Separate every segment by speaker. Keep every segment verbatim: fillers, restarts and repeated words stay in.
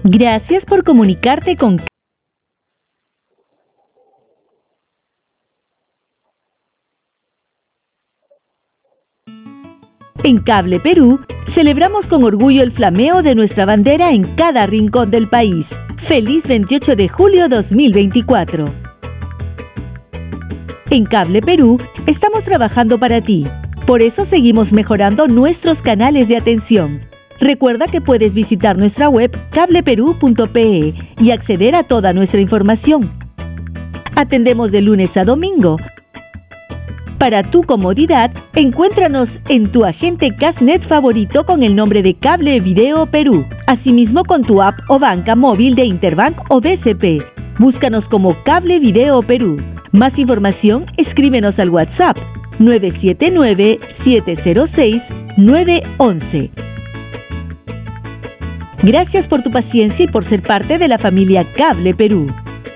Speaker 1: Gracias por comunicarte con En Cable Perú, celebramos con orgullo el flameo de nuestra bandera en cada rincón del país. ¡Feliz veintiocho de julio dos mil veinticuatro! En Cable Perú, estamos trabajando para ti. Por eso seguimos mejorando nuestros canales de atención. Recuerda que puedes visitar nuestra web cable perú punto pe y acceder a toda nuestra información. Atendemos de lunes a domingo. Para tu comodidad, encuéntranos en tu agente Casnet favorito con el nombre de Cable Video Perú. Asimismo con tu app o banca móvil de Interbank o B C P. Búscanos como Cable Video Perú. Más información, escríbenos al WhatsApp nueve siete nueve, siete cero seis, nueve uno uno. Gracias por tu paciencia y por ser parte de la familia Cable Perú.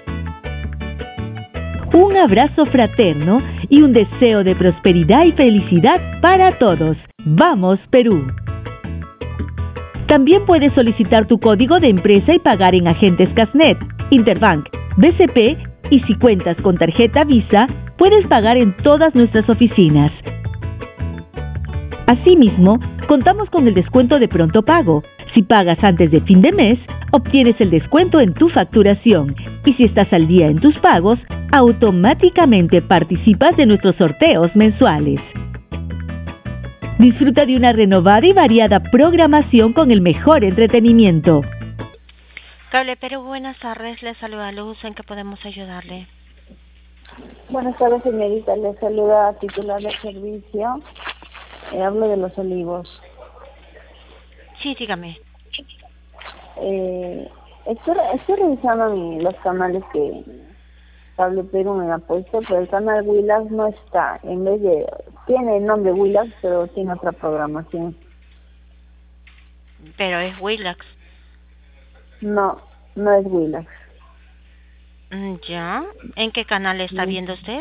Speaker 1: Un abrazo fraterno y un deseo de prosperidad y felicidad para todos. ¡Vamos, Perú! También puedes solicitar tu código de empresa y pagar en agentes Casnet, Interbank, B C P y si cuentas con tarjeta Visa, puedes pagar en todas nuestras oficinas. Asimismo, contamos con el descuento de pronto pago. Si pagas antes de fin de mes, obtienes el descuento en tu facturación. Y si estás al día en tus pagos, automáticamente participas de nuestros sorteos mensuales. Disfruta de una renovada y variada programación con el mejor entretenimiento.
Speaker 2: Cable Perú, buenas tardes. Le saluda Luz. ¿En qué podemos ayudarle?
Speaker 3: Buenas tardes, señorita. Le saluda titular del servicio. Eh, hablo de Los Olivos.
Speaker 2: Sí, dígame.
Speaker 3: Eh, estoy, estoy revisando mi, los canales que Cable Perú me ha puesto, pero el canal Willax no está. En vez de... Tiene el nombre Willax, pero tiene otra programación.
Speaker 2: Pero es Willax.
Speaker 3: No, no es Willax.
Speaker 2: ¿Ya? ¿En qué canal está
Speaker 3: Mm.
Speaker 2: viendo usted?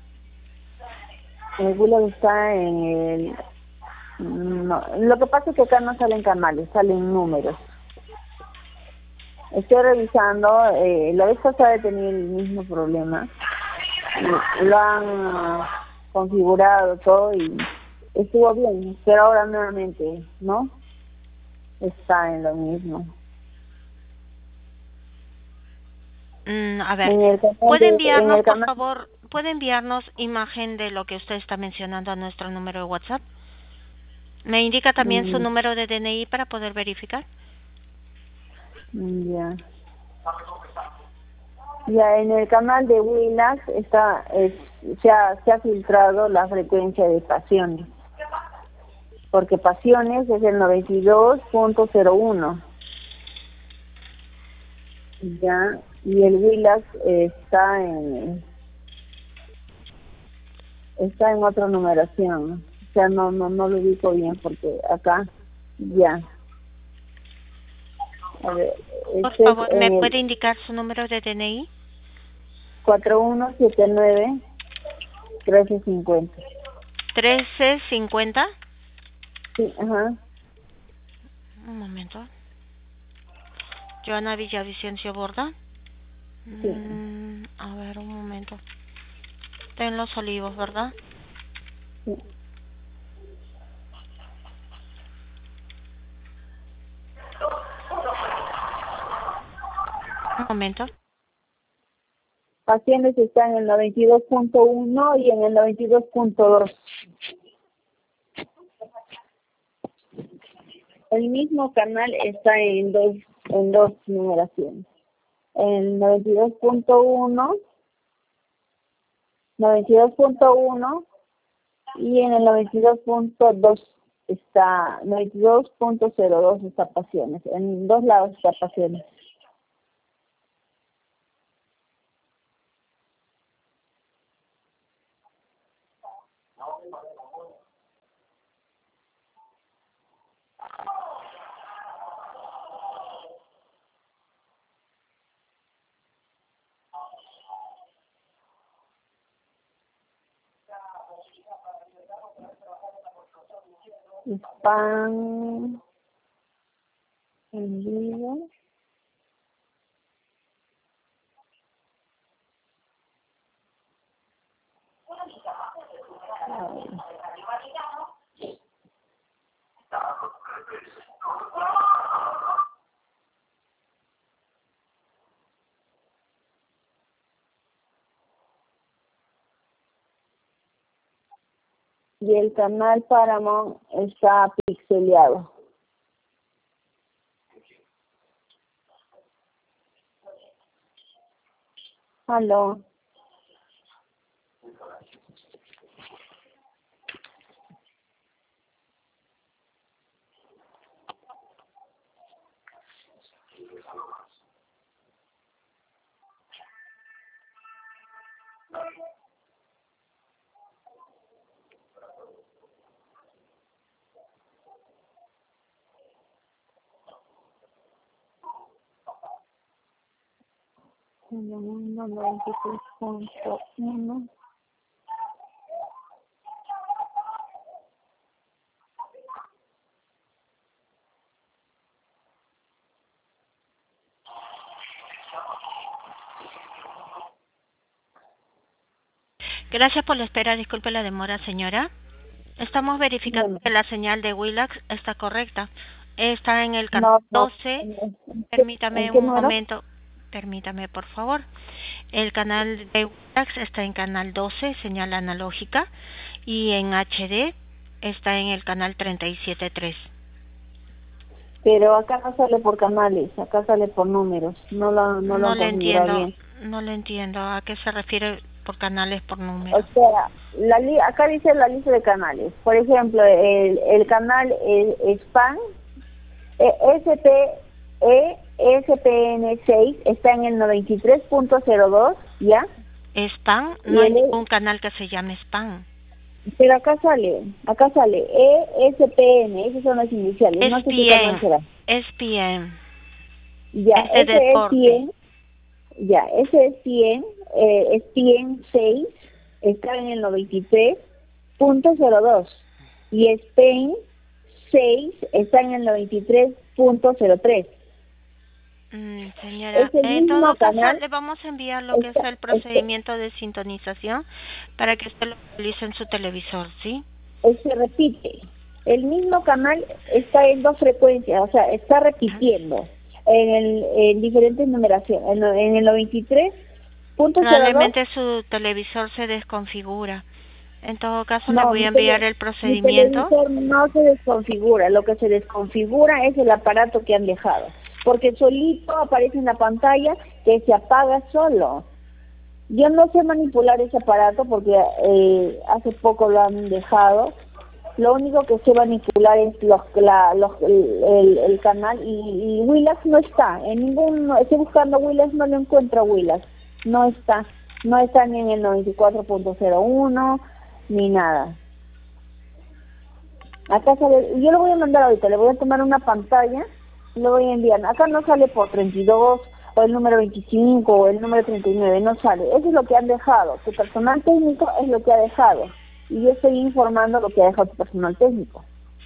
Speaker 3: El Willax está en el... No, lo que pasa es que acá no salen canales, salen números. Estoy revisando, eh, la vez pasada he tenido el mismo problema. Lo han configurado todo y estuvo bien, pero ahora nuevamente, ¿no? Está en lo mismo.
Speaker 2: Mm, a ver,
Speaker 3: En el canal
Speaker 2: ¿puede
Speaker 3: de, en
Speaker 2: enviarnos,
Speaker 3: el
Speaker 2: por
Speaker 3: canal,
Speaker 2: favor, puede enviarnos imagen de lo que usted está mencionando a nuestro número de WhatsApp? ¿Me indica también su
Speaker 3: mm,
Speaker 2: número de D N I para poder verificar?
Speaker 3: mm, ya. Ya en el canal de Willax está, es, se, ha, se ha filtrado la frecuencia de Pasiones, porque Pasiones es el noventa y dos punto cero uno. Ya, y el Willax está en está en otra numeración. O sea, no no no lo ubico bien porque acá ya. A ver,
Speaker 2: Por
Speaker 3: este es
Speaker 2: favor, ¿me
Speaker 3: en el
Speaker 2: puede indicar su número de D N I?
Speaker 3: cuatro uno siete nueve, uno tres cinco cero.
Speaker 2: trece cincuenta.
Speaker 3: Sí, ajá.
Speaker 2: Un momento. Joana Villavicencio Borda.
Speaker 3: Sí.
Speaker 2: Mm, a ver, un momento. Está en Los Olivos, ¿verdad?
Speaker 3: Sí.
Speaker 2: Un momento.
Speaker 3: Pacientes están en el noventa y dos punto uno y en el noventa y dos punto dos. El mismo canal está en dos en dos numeraciones. En el noventa y dos punto uno, noventa y dos punto uno y en el noventa y dos punto dos está, noventa y dos punto cero dos está Pasiones. En dos lados está Pasiones. Spam en vivo. y el canal Paramount está pixeleado. Aló. noventa y tres punto uno.
Speaker 2: Gracias por la espera. Disculpe la demora, señora. Estamos verificando
Speaker 3: Bueno,
Speaker 2: que la señal de Willax está correcta. Está en el
Speaker 3: no,
Speaker 2: canal
Speaker 3: no.
Speaker 2: doce.
Speaker 3: ¿En qué,
Speaker 2: Permítame
Speaker 3: en qué
Speaker 2: un
Speaker 3: número?
Speaker 2: momento. Permítame, por favor. El canal de Willax está en canal doce, señal analógica, y en H D está en el canal treinta y siete punto tres.
Speaker 3: Pero acá no sale por canales, acá sale por números. No lo, no lo
Speaker 2: No
Speaker 3: han
Speaker 2: le
Speaker 3: configurado
Speaker 2: entiendo,
Speaker 3: bien.
Speaker 2: no le entiendo. ¿A qué se refiere por canales, por
Speaker 3: O
Speaker 2: número?
Speaker 3: sea, la li acá dice la lista de canales. Por ejemplo, el, el canal eh, Spam, eh, S P E, S P N seis está en el noventa y tres punto cero dos, ¿ya?
Speaker 2: Spam,
Speaker 3: Y
Speaker 2: no hay
Speaker 3: el,
Speaker 2: ningún canal que se llame Spam.
Speaker 3: pero acá sale, acá sale E S P N, esos son las iniciales, no sé qué canal
Speaker 2: S P N,
Speaker 3: será.
Speaker 2: S P N,
Speaker 3: Ya,
Speaker 2: es de
Speaker 3: ese es
Speaker 2: deporte.
Speaker 3: cien, ya, ese es cien, eh, es cien seis, está en el noventa y tres punto cero dos, y Spain seis está en el noventa y tres punto cero tres.
Speaker 2: Mm, señora,
Speaker 3: Es el
Speaker 2: en
Speaker 3: mismo
Speaker 2: todo caso
Speaker 3: canal,
Speaker 2: le vamos a enviar lo que es
Speaker 3: está,
Speaker 2: el
Speaker 3: este,
Speaker 2: procedimiento de sintonización para que usted lo utilice en su televisor, ¿sí?
Speaker 3: se repite. El mismo canal está en dos frecuencias, o sea, está repitiendo en, el, en diferentes numeraciones. En, en el noventa y tres punto cero dos,
Speaker 2: Probablemente su televisor se desconfigura. En todo caso le
Speaker 3: no,
Speaker 2: voy a
Speaker 3: mi,
Speaker 2: enviar
Speaker 3: tele,
Speaker 2: el
Speaker 3: mi
Speaker 2: procedimiento.
Speaker 3: televisor no se desconfigura. Lo que se desconfigura es el aparato que han dejado, porque solito aparece en la pantalla que se apaga solo. Yo no sé manipular ese aparato porque eh, hace poco lo han dejado. Lo único que sé manipular es los, la, los, el, el, el canal, y, y Willax no está. En ningún, no, estoy buscando Willax, no lo encuentro Willax. No está. No está ni en el noventa y cuatro punto cero uno ni nada. Acá sale, yo lo voy a mandar ahorita, le voy a tomar una pantalla y lo voy a enviar. Acá no sale por treinta y dos o el número veinticinco o el número treinta y nueve, no sale. Eso es lo que han dejado. Tu personal técnico es lo que ha dejado. Y yo estoy informando lo que ha dejado tu personal técnico.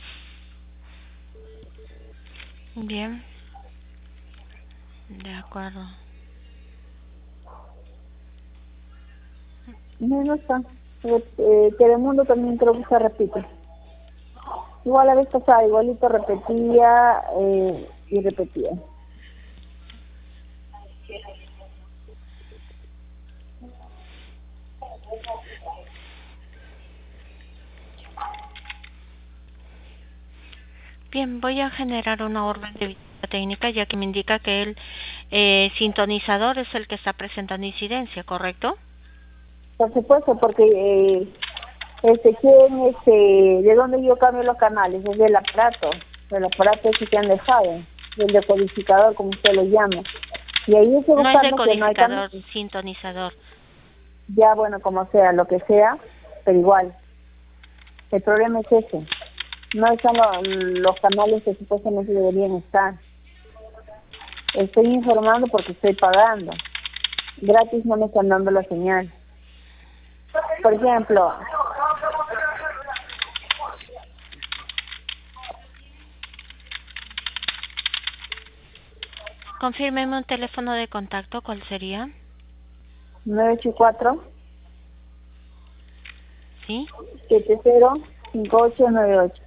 Speaker 2: Bien, de acuerdo.
Speaker 3: No, no está. Eh, Telemundo también creo que se repite. Igual la vez pasada, igualito repetía eh, y repetía.
Speaker 2: Bien, voy a generar una orden de visita técnica ya que me indica que el eh, sintonizador es el que está presentando incidencia, ¿correcto?
Speaker 3: Por supuesto, porque eh, este, ¿quién, este, ¿de dónde yo cambio los canales? Es del aparato, del aparato ese que han dejado, del decodificador, como usted lo llama. Y ahí estoy
Speaker 2: No es
Speaker 3: buscando que no hay
Speaker 2: decodificador,
Speaker 3: canales.
Speaker 2: sintonizador.
Speaker 3: Ya, bueno, como sea, lo que sea, pero igual. El problema es ese. No están lo- los canales que supuestamente deberían estar. Estoy informando porque estoy pagando. Gratis no me están dando la señal. Por ejemplo,
Speaker 2: Confírmeme un teléfono de contacto, ¿cuál sería?
Speaker 3: nueve ocho cuatro,
Speaker 2: ¿Sí?
Speaker 3: siete cero, cinco ocho nueve ocho.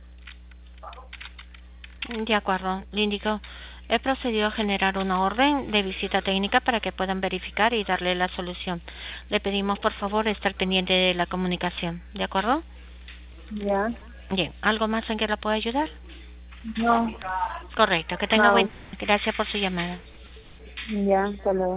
Speaker 2: De acuerdo, le indico. He procedido a generar una orden de visita técnica para que puedan verificar y darle la solución. Le pedimos, por favor, estar pendiente de la comunicación. ¿De acuerdo?
Speaker 3: Ya.
Speaker 2: Bien, ¿algo más en que la pueda ayudar?
Speaker 3: No.
Speaker 2: Correcto, que tenga
Speaker 3: No.
Speaker 2: buen... Gracias por su llamada.
Speaker 3: Ya, hasta luego.